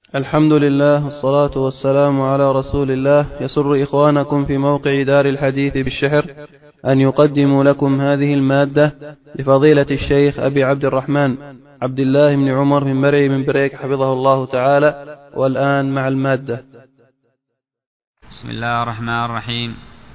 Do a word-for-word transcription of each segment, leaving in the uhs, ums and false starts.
الحمد لله والصلاة والسلام على رسول الله. يسر إخوانكم في موقع دار الحديث بالشحر أن يقدموا لكم هذه المادة لفضيلة الشيخ أبي عبد الرحمن عبد الله بن عمر بن مرعي بن بريك حفظه الله تعالى. والآن مع المادة. بسم الله الرحمن الرحيم.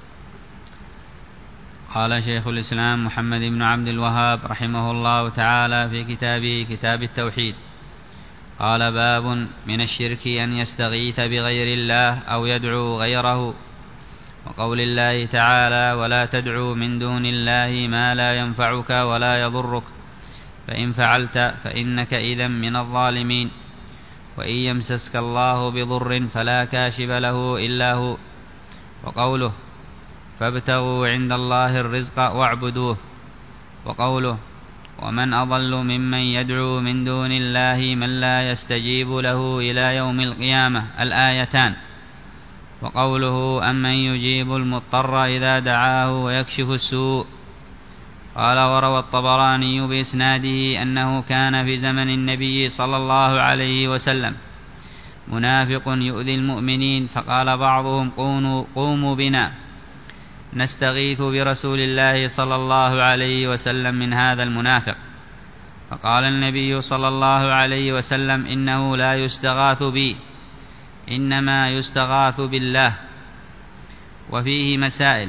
قال شيخ الإسلام محمد بن عبد الوهاب رحمه الله تعالى في كتابه كتاب التوحيد، قال: باب من الشرك أن يستغيث بغير الله أو يدعو غيره، وقول الله تعالى: ولا تدعو من دون الله ما لا ينفعك ولا يضرك، فإن فعلت فإنك إذن من الظالمين. وإن يمسسك الله بضر فلا كاشف له إلا هو، وقوله: فابتغوا عند الله الرزق واعبدوه، وقوله: ومن أضل ممن يدعو من دون الله من لا يستجيب له إلى يوم القيامة، الآيتان. وقوله: أمن يجيب المضطر إذا دعاه ويكشف السوء. قال: وروى الطبراني بإسناده أنه كان في زمن النبي صلى الله عليه وسلم منافق يؤذي المؤمنين، فقال بعضهم: قوموا بنا نستغيث برسول الله صلى الله عليه وسلم من هذا المنافق. فقال النبي صلى الله عليه وسلم: إنه لا يستغاث بي، إنما يستغاث بالله. وفيه مسائل: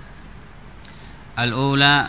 الأولى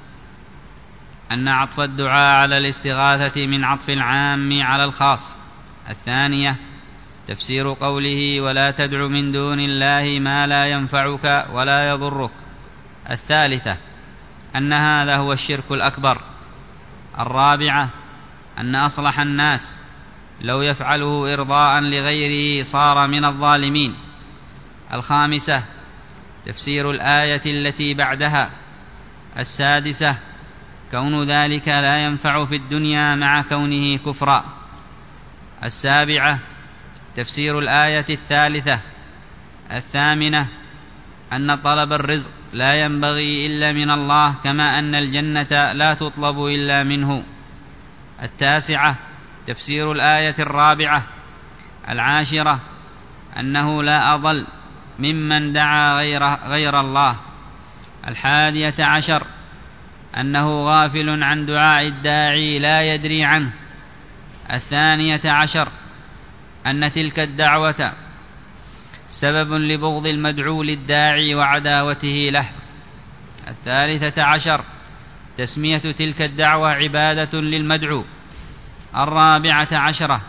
أن عطف الدعاء على الاستغاثة من عطف العام على الخاص. الثانية تفسير قوله: ولا تدع من دون الله ما لا ينفعك ولا يضرك. الثالثة أن هذا هو الشرك الأكبر. الرابعة أن أصلح الناس لو يفعله إرضاء لغيره صار من الظالمين. الخامسة تفسير الآية التي بعدها. السادسة كون ذلك لا ينفع في الدنيا مع كونه كفرا. السابعة تفسير الآية الثالثة. الثامنة أن طلب الرزق لا ينبغي إلا من الله، كما أن الجنة لا تطلب إلا منه. التاسعة تفسير الآية الرابعة. العاشرة أنه لا أضل ممن دعا غير, غير الله. الحادية عشر أنه غافل عن دعاء الداعي لا يدري عنه. الثانية عشر أن تلك الدعوة سبب لبغض المدعو للداعي وعداوته له. الثالثة عشر تسمية تلك الدعوة عبادة للمدعو. الرابعة عشرة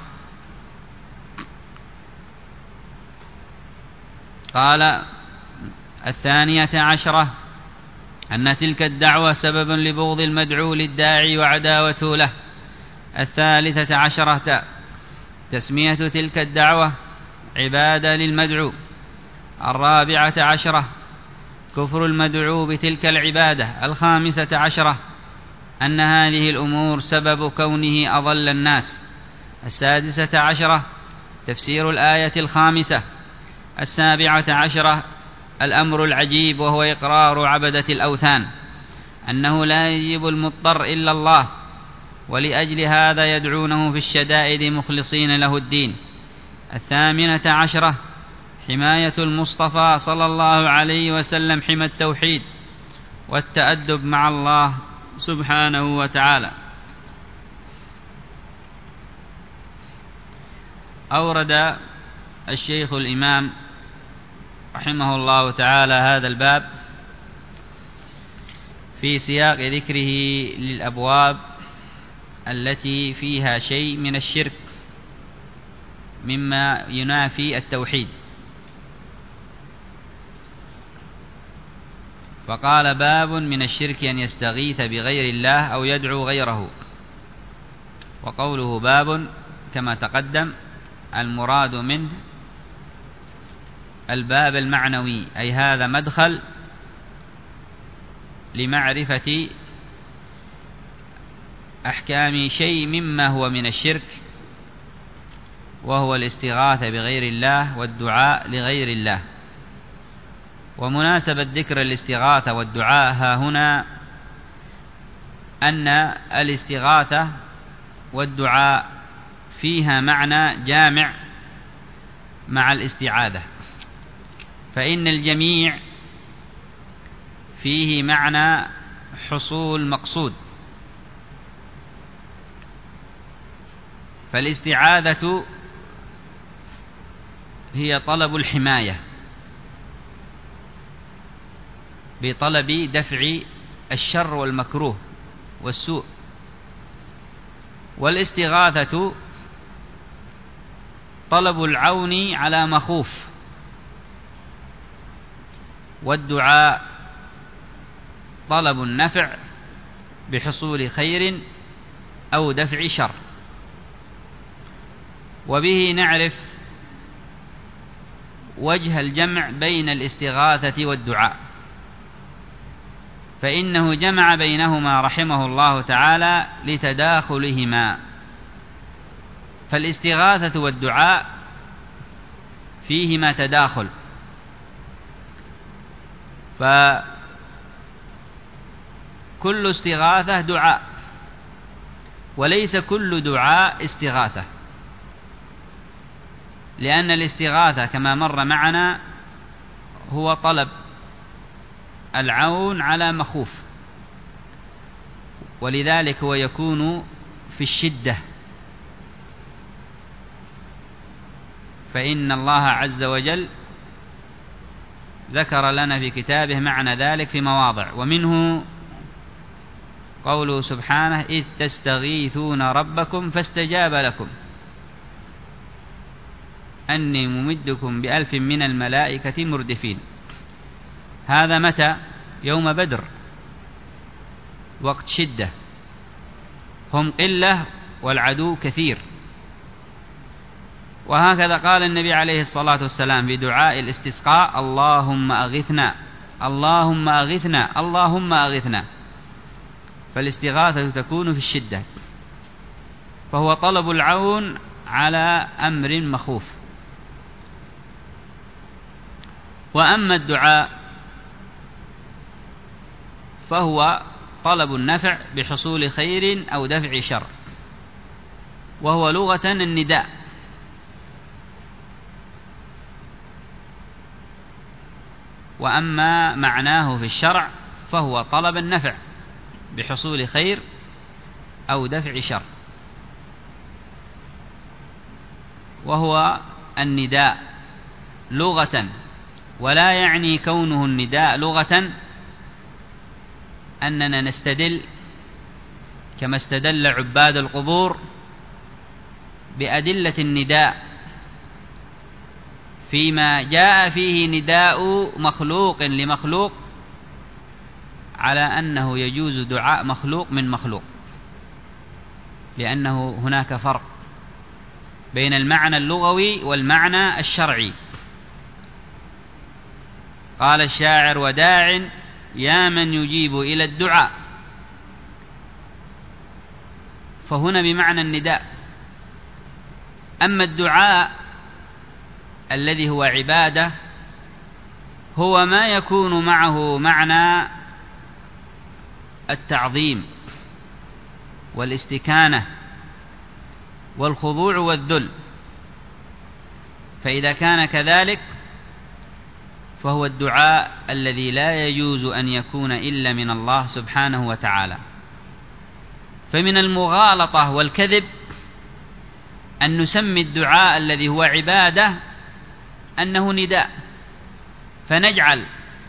قال الثانية عشرة أن تلك الدعوة سبب لبغض المدعو للداعي وعداوته له. الثالثة عشرة تسمية تلك الدعوة عبادة للمدعو. الرابعة عشرة كفر المدعو بتلك العبادة. الخامسة عشرة أن هذه الأمور سبب كونه أضل الناس. السادسة عشرة تفسير الآية الخامسة. السابعة عشرة الأمر العجيب، وهو إقرار عبدة الأوثان أنه لا يجيب المضطر إلا الله، ولأجل هذا يدعونه في الشدائد مخلصين له الدين. الثامنة عشرة حماية المصطفى صلى الله عليه وسلم حمى التوحيد والتأدب مع الله سبحانه وتعالى. أورد الشيخ الإمام رحمه الله تعالى هذا الباب في سياق ذكره للأبواب التي فيها شيء من الشرك مما ينافي التوحيد. فقال: باب من الشرك أن يستغيث بغير الله أو يدعو غيره. وقوله باب كما تقدم المراد منه الباب المعنوي، أي هذا مدخل لمعرفة أحكام شيء مما هو من الشرك، وهو الاستغاثة بغير الله والدعاء لغير الله. ومناسبة ذكر الاستغاثة والدعاء ها هنا أن الاستغاثة والدعاء فيها معنى جامع مع الاستعاذة، فإن الجميع فيه معنى حصول مقصود. فالاستعاذة هي طلب الحماية بطلب دفع الشر والمكروه والسوء، والاستغاثة طلب العون على مخوف، والدعاء طلب النفع بحصول خير أو دفع شر. وبه نعرف وجه الجمع بين الاستغاثة والدعاء، فإنه جمع بينهما رحمه الله تعالى لتداخلهما. فالاستغاثة والدعاء فيهما تداخل، فكل استغاثة دعاء، وليس كل دعاء استغاثة، لأن الاستغاثة كما مر معنا هو طلب العون على مخوف، ولذلك هو يكون في الشدة، فإن الله عز وجل ذكر لنا في كتابه معنى ذلك في مواضع، ومنه قوله سبحانه: إذ تستغيثون ربكم فاستجاب لكم أني ممدكم بألف من الملائكة مردفين. هذا متى؟ يوم بدر، وقت شدة، هم قلة والعدو كثير. وهكذا قال النبي عليه الصلاة والسلام في دعاء الاستسقاء: اللهم أغثنا اللهم أغثنا اللهم أغثنا. فالاستغاثة تكون في الشدة، فهو طلب العون على أمر مخوف. وأما الدعاء فهو طلب النفع بحصول خير أو دفع شر، وهو لغة النداء. وأما معناه في الشرع فهو طلب النفع بحصول خير أو دفع شر، وهو النداء لغة. ولا يعني كونه النداء لغة أننا نستدل كما استدل عباد القبور بأدلة النداء فيما جاء فيه نداء مخلوق لمخلوق على أنه يجوز دعاء مخلوق من مخلوق، لأنه هناك فرق بين المعنى اللغوي والمعنى الشرعي. قال الشاعر: وداع يا من يجيب إلى الدعاء، فهنا بمعنى النداء. أما الدعاء الذي هو عبادة هو ما يكون معه معنى التعظيم والاستكانة والخضوع والذل، فإذا كان كذلك فهو الدعاء الذي لا يجوز أن يكون إلا من الله سبحانه وتعالى. فمن المغالطة والكذب أن نسمي الدعاء الذي هو عبادة أنه نداء، فنجعل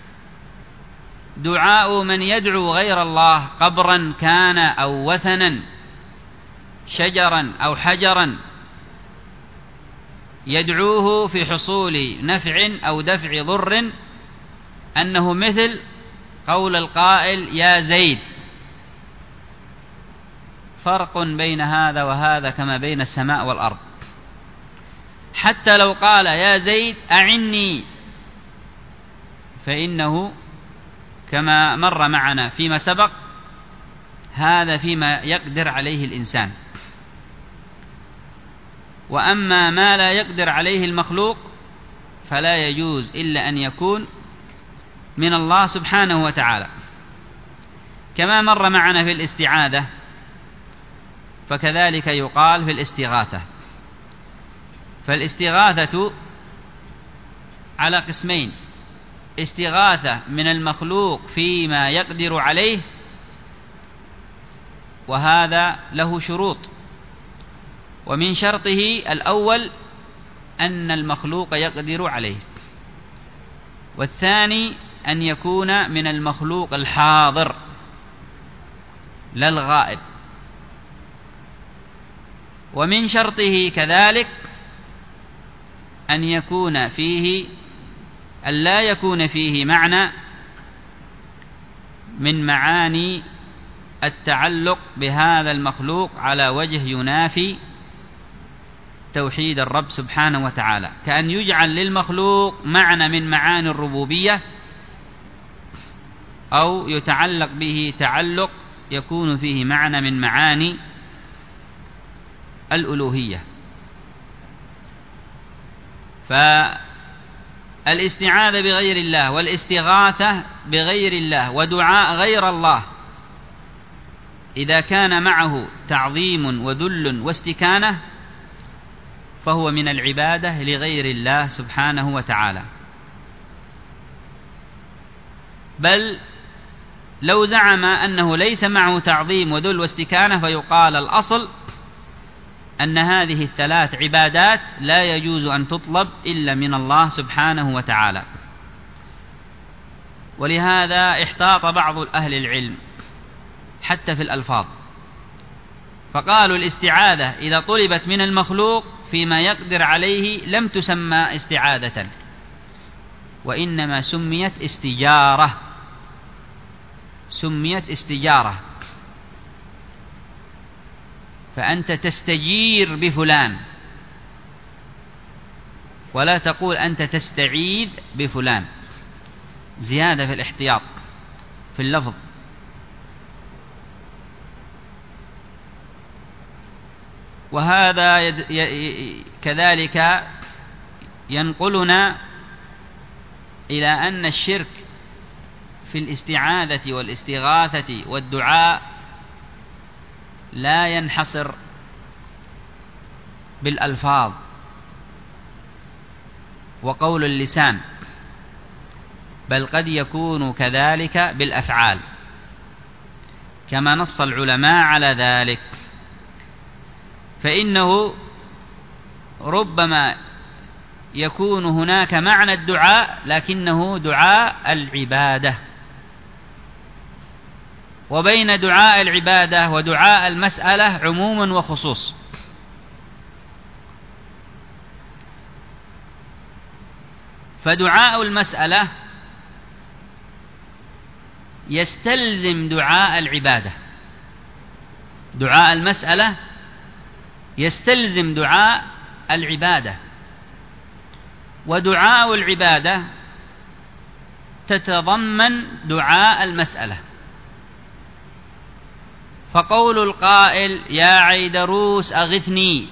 دعاء من يدعو غير الله قبرا كان أو وثنا، شجرا أو حجرا، يدعوه في حصول نفع أو دفع ضر، أنه مثل قول القائل: يا زيد. فرق بين هذا وهذا كما بين السماء والأرض. حتى لو قال: يا زيد أعني، فإنه كما مر معنا فيما سبق هذا فيما يقدر عليه الإنسان. وأما ما لا يقدر عليه المخلوق فلا يجوز إلا أن يكون من الله سبحانه وتعالى. كما مر معنا في الاستعاذة فكذلك يقال في الاستغاثة. فالاستغاثة على قسمين: استغاثة من المخلوق فيما يقدر عليه، وهذا له شروط، ومن شرطه الأول أن المخلوق يقدر عليه، والثاني أن يكون من المخلوق الحاضر لا الغائب، ومن شرطه كذلك أن يكون فيه أن لا يكون فيه معنى من معاني التعلق بهذا المخلوق على وجه ينافي توحيد الرب سبحانه وتعالى، كأن يجعل للمخلوق معنى من معاني الربوبية، أو يتعلق به تعلق يكون فيه معنى من معاني الألوهية. فالاستعاذة بغير الله والاستغاثة بغير الله ودعاء غير الله إذا كان معه تعظيم وذل واستكانة فهو من العبادة لغير الله سبحانه وتعالى. بل لو زعم أنه ليس معه تعظيم وذل واستكانة فيقال الأصل أن هذه الثلاث عبادات لا يجوز أن تطلب إلا من الله سبحانه وتعالى. ولهذا احتاط بعض أهل العلم حتى في الألفاظ، فقالوا الاستعاذة إذا طلبت من المخلوق فيما يقدر عليه لم تسمى استعاذة، وإنما سميت استجارة، سميت استجارة، فأنت تستجير بفلان، ولا تقول أنت تستعيذ بفلان، زيادة في الاحتياط في اللفظ. وهذا كذلك ينقلنا إلى أن الشرك في الاستعاذة والاستغاثة والدعاء لا ينحصر بالألفاظ وقول اللسان، بل قد يكون كذلك بالأفعال، كما نص العلماء على ذلك. فإنه ربما يكون هناك معنى الدعاء لكنه دعاء العبادة، وبين دعاء العبادة ودعاء المسألة عموم وخصوص. فدعاء المسألة يستلزم دعاء العبادة، دعاء المسألة يستلزم دعاء العبادة، ودعاء العبادة تتضمن دعاء المسألة. فقول القائل يا عيدروس أغثني،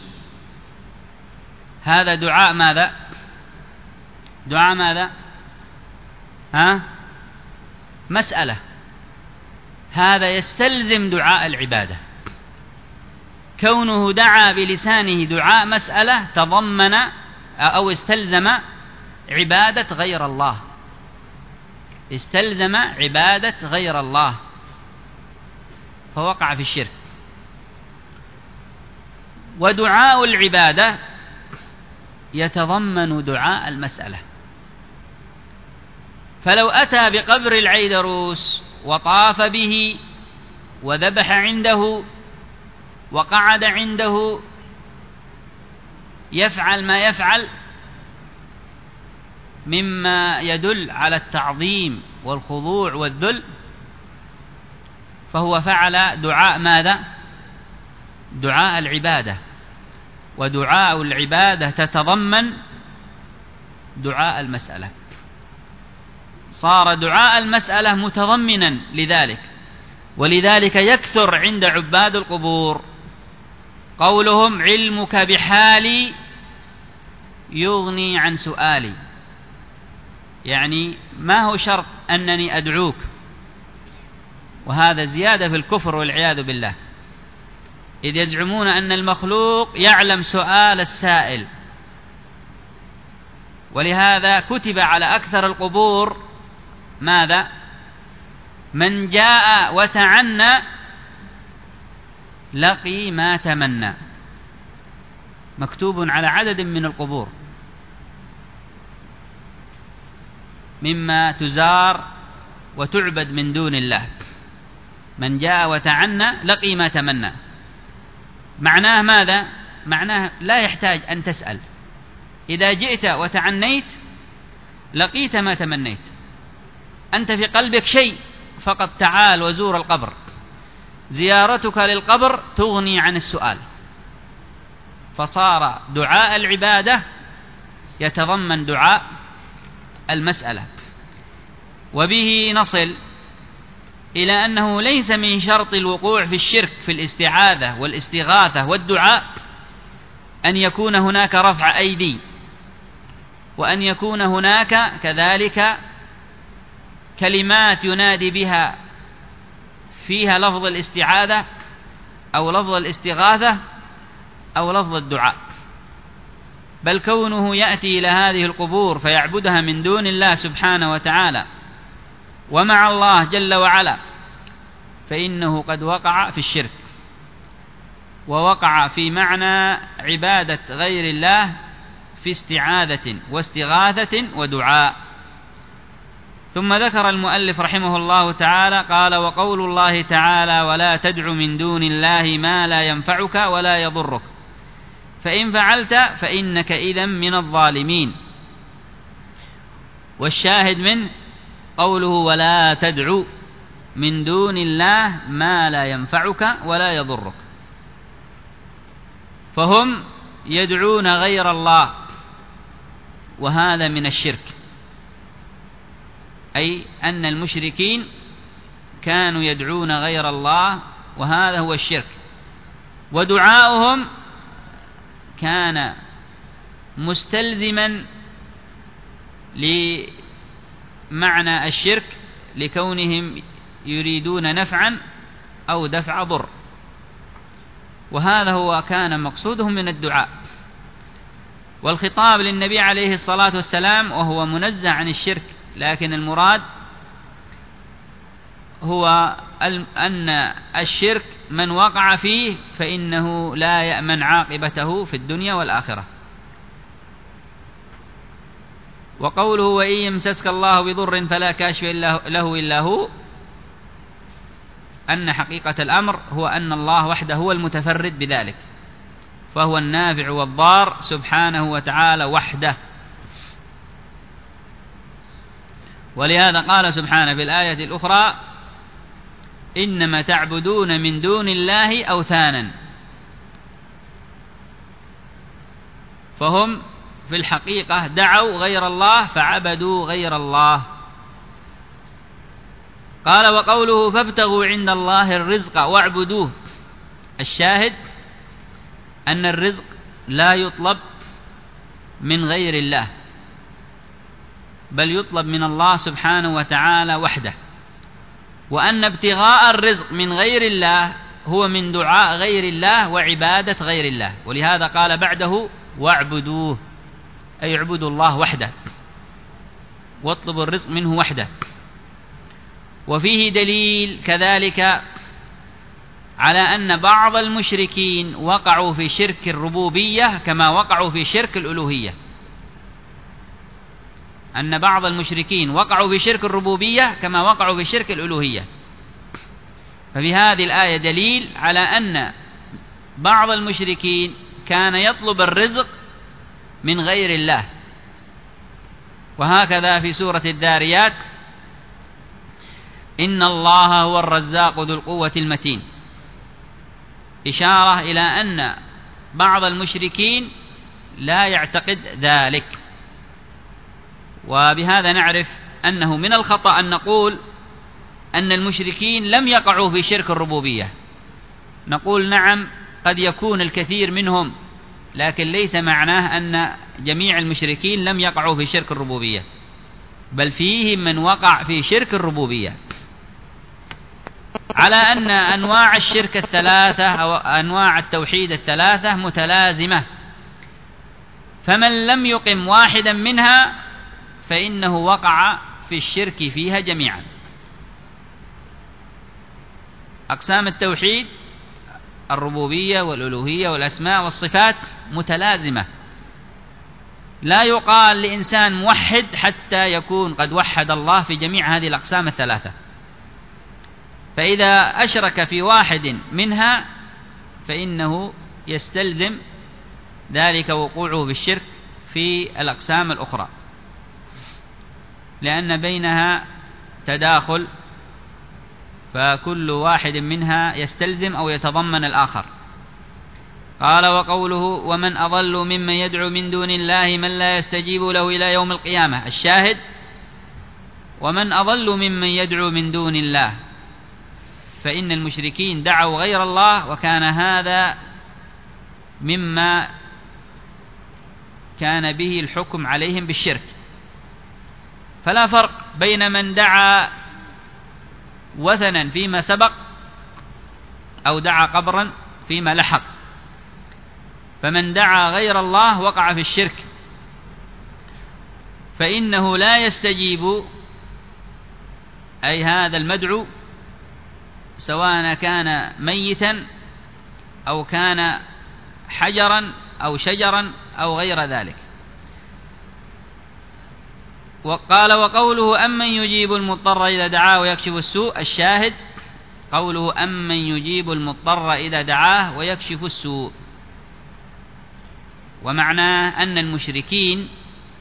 هذا دعاء ماذا؟ دعاء ماذا؟ ها؟ مسألة، هذا يستلزم دعاء العبادة. كونه دعا بلسانه دعاء مسألة تضمن أو استلزم عبادة غير الله، استلزم عبادة غير الله، فوقع في الشرك. ودعاء العبادة يتضمن دعاء المسألة. فلو أتى بقبر العيدروس وطاف به وذبح عنده وقعد عنده يفعل ما يفعل مما يدل على التعظيم والخضوع والذل، فهو فعل دعاء ماذا؟ دعاء العبادة. ودعاء العبادة تتضمن دعاء المسألة، صار دعاء المسألة متضمنا لذلك. ولذلك يكثر عند عباد القبور قولهم علمك بحالي يغني عن سؤالي، يعني ما هو شرط أنني أدعوك، وهذا زيادة في الكفر والعياذ بالله، إذ يزعمون أن المخلوق يعلم سؤال السائل، ولهذا كتب على أكثر القبور ماذا؟ من جاء وتعنى لقي ما تمنى، مكتوب على عدد من القبور مما تزار وتعبد من دون الله. من جاء وتعنى لقي ما تمنى، معناه ماذا؟ معناه لا يحتاج أن تسأل، إذا جئت وتعنيت لقيت ما تمنيت. أنت في قلبك شيء، فقط تعال وزور القبر، زيارتك للقبر تغني عن السؤال، فصار دعاء العبادة يتضمن دعاء المسألة. وبه نصل إلى أنه ليس من شرط الوقوع في الشرك في الاستعاذة والاستغاثة والدعاء أن يكون هناك رفع أيدي، وأن يكون هناك كذلك كلمات ينادي بها فيها لفظ الاستعاذة أو لفظ الاستغاثة أو لفظ الدعاء، بل كونه يأتي إلى هذه القبور فيعبدها من دون الله سبحانه وتعالى ومع الله جل وعلا، فإنه قد وقع في الشرك، ووقع في معنى عبادة غير الله في استعاذة واستغاثة ودعاء. ثم ذكر المؤلف رحمه الله تعالى قال: وقول الله تعالى: ولا تدع من دون الله ما لا ينفعك ولا يضرك، فإن فعلت فإنك إذن من الظالمين. والشاهد منه قوله: ولا تدع من دون الله ما لا ينفعك ولا يضرك، فهم يدعون غير الله، وهذا من الشرك، أي أن المشركين كانوا يدعون غير الله، وهذا هو الشرك. ودعاؤهم كان مستلزما لمعنى الشرك لكونهم يريدون نفعا أو دفع ضر، وهذا هو كان مقصودهم من الدعاء. والخطاب للنبي عليه الصلاة والسلام وهو منزه عن الشرك، لكن المراد هو أن الشرك من وقع فيه فإنه لا يأمن عاقبته في الدنيا والآخرة. وقوله: وإن يمسسك الله بضر فلا كاشف له إلا هو، أن حقيقة الأمر هو أن الله وحده هو المتفرد بذلك، فهو النافع والضار سبحانه وتعالى وحده. ولهذا قال سبحانه في الآية الأخرى: إنما تعبدون من دون الله أوثانا، فهم في الحقيقة دعوا غير الله فعبدوا غير الله. قال: وقوله: فابتغوا عند الله الرزق واعبدوه، الشاهد أن الرزق لا يطلب من غير الله، بل يطلب من الله سبحانه وتعالى وحده، وأن ابتغاء الرزق من غير الله هو من دعاء غير الله وعبادة غير الله. ولهذا قال بعده: واعبدوه، أي اعبدوا الله وحده واطلبوا الرزق منه وحده. وفيه دليل كذلك على أن بعض المشركين وقعوا في شرك الربوبية كما وقعوا في شرك الألوهية، أن بعض المشركين وقعوا في شرك الربوبية كما وقعوا في شرك الألوهية. ففي هذه الآية دليل على أن بعض المشركين كان يطلب الرزق من غير الله. وهكذا في سورة الذاريات: إن الله هو الرزاق ذو القوة المتين، إشارة إلى أن بعض المشركين لا يعتقد ذلك. وبهذا نعرف أنه من الخطأ أن نقول أن المشركين لم يقعوا في شرك الربوبية. نقول نعم، قد يكون الكثير منهم، لكن ليس معناه أن جميع المشركين لم يقعوا في شرك الربوبية، بل فيهم من وقع في شرك الربوبية، على أن أنواع الشرك الثلاثة أو أنواع التوحيد الثلاثة متلازمة، فمن لم يقم واحدا منها فإنه وقع في الشرك فيها جميعا. أقسام التوحيد الربوبية والألوهية والأسماء والصفات متلازمة، لا يقال لإنسان موحد حتى يكون قد وحد الله في جميع هذه الأقسام الثلاثة، فإذا أشرك في واحد منها فإنه يستلزم ذلك وقوعه بالشرك في الأقسام الأخرى، لأن بينها تداخل، فكل واحد منها يستلزم أو يتضمن الآخر. قال: وقوله: ومن أضل ممن يدعو من دون الله من لا يستجيب له إلى يوم القيامة. الشاهد: ومن أضل ممن يدعو من دون الله، فإن المشركين دعوا غير الله، وكان هذا مما كان به الحكم عليهم بالشرك. فلا فرق بين من دعا وثنا فيما سبق أو دعا قبرا فيما لحق، فمن دعا غير الله وقع في الشرك، فإنه لا يستجيب، أي هذا المدعو، سواء كان ميتا أو كان حجرا أو شجرا أو غير ذلك. وقال: وقوله: أمن يجيب المضطر إذا دعاه ويكشف السوء. الشاهد: قوله: أمن يجيب المضطر إذا دعاه ويكشف السوء، ومعناه أن المشركين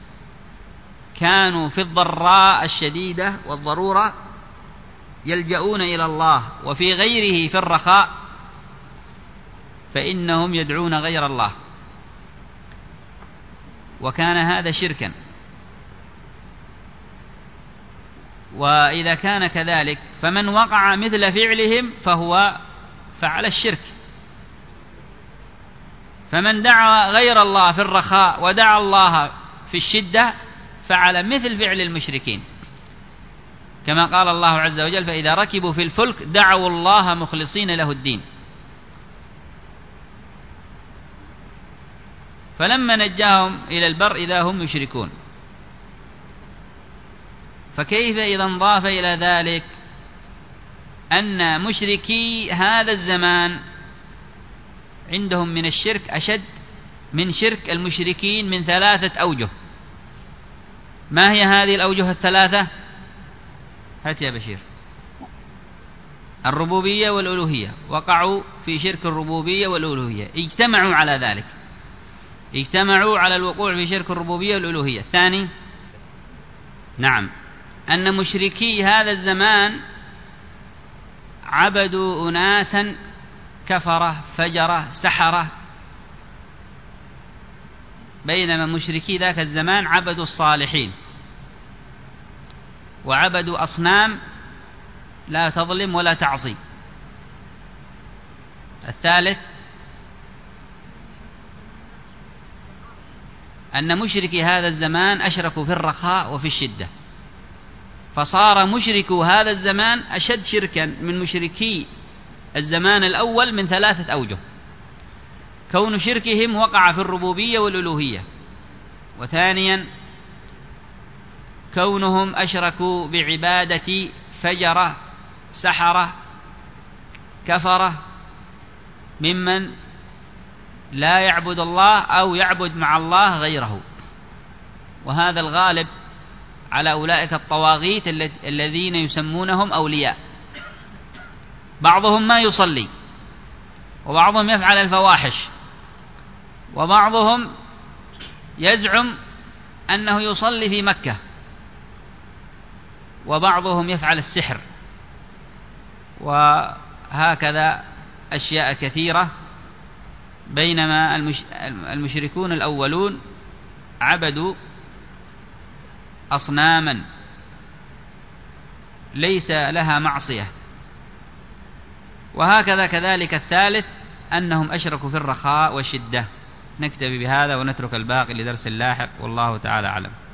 كانوا في الضراء الشديدة والضرورة يلجؤون إلى الله، وفي غيره في الرخاء فإنهم يدعون غير الله، وكان هذا شركا. وإذا كان كذلك فمن وقع مثل فعلهم فهو فعل الشرك. فمن دعا غير الله في الرخاء ودعا الله في الشدة فعل مثل فعل المشركين، كما قال الله عز وجل: فإذا ركبوا في الفلك دعوا الله مخلصين له الدين. فلما نجاهم إلى البر إذا هم يشركون. فكيف إذا انضاف إلى ذلك أن مشركي هذا الزمان عندهم من الشرك أشد من شرك المشركين من ثلاثة أوجه. ما هي هذه الأوجه الثلاثة؟ هات يا بشير. الربوبية والألوهية، وقعوا في شرك الربوبية والألوهية، اجتمعوا على ذلك، اجتمعوا على الوقوع في شرك الربوبية والألوهية. الثاني: نعم، أن مشركي هذا الزمان عبدوا أناسا كفرة فجرة سحرة، بينما مشركي ذاك الزمان عبدوا الصالحين وعبدوا أصنام لا تظلم ولا تعصي. الثالث: أن مشركي هذا الزمان أشركوا في الرخاء وفي الشدة، فصار مشركو هذا الزمان أشد شركا من مشركي الزمان الأول من ثلاثة أوجه: كون شركهم وقع في الربوبية والألوهية، وثانيا كونهم أشركوا بعبادة فجرة سحرة كفرة ممن لا يعبد الله أو يعبد مع الله غيره. وهذا الغالب على أولئك الطواغيت الذين يسمونهم أولياء، بعضهم ما يصلي، وبعضهم يفعل الفواحش، وبعضهم يزعم أنه يصلي في مكة، وبعضهم يفعل السحر، وهكذا أشياء كثيرة. بينما المشركون الأولون عبدوا أصناما ليس لها معصية. وهكذا كذلك الثالث أنهم أشركوا في الرخاء والشدة. نكتفي بهذا ونترك الباقي لدرس لاحق، والله تعالى أعلم.